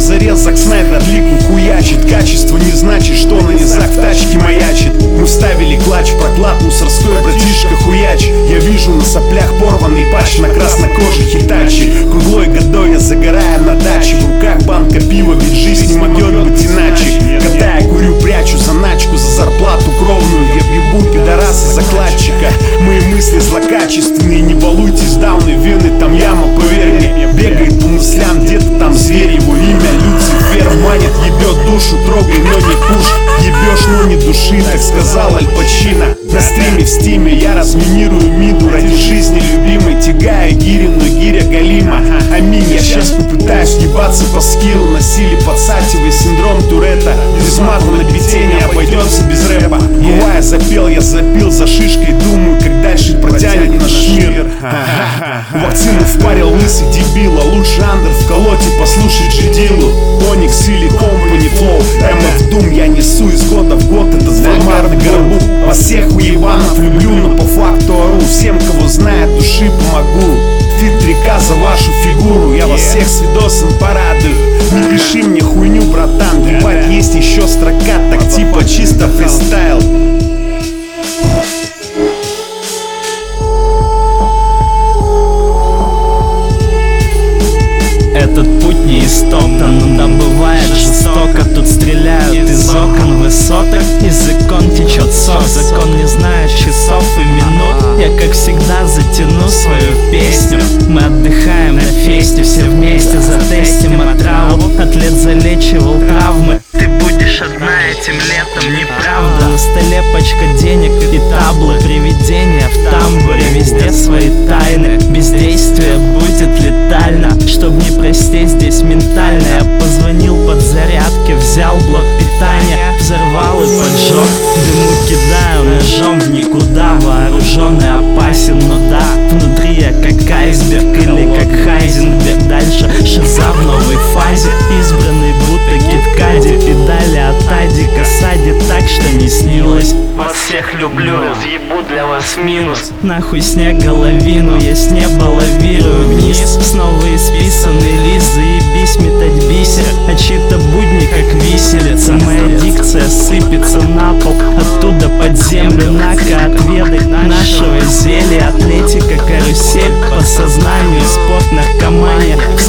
позарез Зак Снайдер лику хуячит. Качество не значит, что на низах в тачке маячит. Мы вставили клатч, проклад мусорской, братишка хуяч. Я вижу на соплях порванный патч, на краснокожий хитачи. Круглой годой я загораю на даче, в руках банка пива, ведь жизнь не могет быть иначе. Когда я курю, прячу заначку за зарплату кровную. Я въебу пидорасы закладчика. Мои мысли злокачественные, не балуйтесь, дауны, вены, там яма, поверь мне. Бегает по мыслям, где-то там зверь, его имя Люцифер. Манит, ебет душу, трогай, но не пуш. Ебешь, но не души, так сказал Аль Пачино. На стриме в стиме я разминирую миду ради жизни любимой, тягая гири, но гиря галима. Аминь, я сейчас попытаюсь ебаться по скиллу. Насилие подсативый синдром Туретта. Без мата на бите не обойдется без рэпа. Бывая запел, я запил за шишкой, думаю, как дальше протянет наш мир. Вакцину впарил лысый дебил, а лучше андер вколоть и послушать Джидилу. Оникс или Company Flow, MF Doom я несу из года в год, это Вальмар на горбу. Вас всех уебанов люблю, но по факту ору. Всем, кого знает, души помогу. Фит река за вашу фигуру, я вас всех с видосом порадую. Не пиши мне хуйню, братан, ебать, есть еще строка, так типа чисто фристайл. Этот путь не истоптан, но там бывает жестоко. Тут стреляют из окон высоток, из икон течет сок. Закон не знает часов и минут. Я как всегда затяну свою песню. Мы отдыхаем на фесте, все вместе затестим отраву. Атлет залечивал травмы, ты будешь одна этим летом, неправда. На столе пачка денег и таблы, привидения в тамбуре, везде свои тайны. Бездействие будет летально, чтоб не простить здесь ментально. Я позвонил под зарядке, взял блок питания, взорвал и поджег. Дыму кидаю ножом в никуда, вооруженный опасен, но да, внутри я как айсберг или как Хайзенберг. Дальше шиза в новой фазе, избранный будто киткади. Педали от Адика садит так, что не снилось. Вас всех люблю, разъебу для вас минус. Нахуй снег головину, я с неба лавирую вниз. Снова исписанный лист, заебись метать бисер. А чьи-то будни как виселица. Моя дикция сыпется на пол, оттуда под землю. Нака отведать нашего зелья. Атлетика, карусель, по сознанию спорт, наркомания.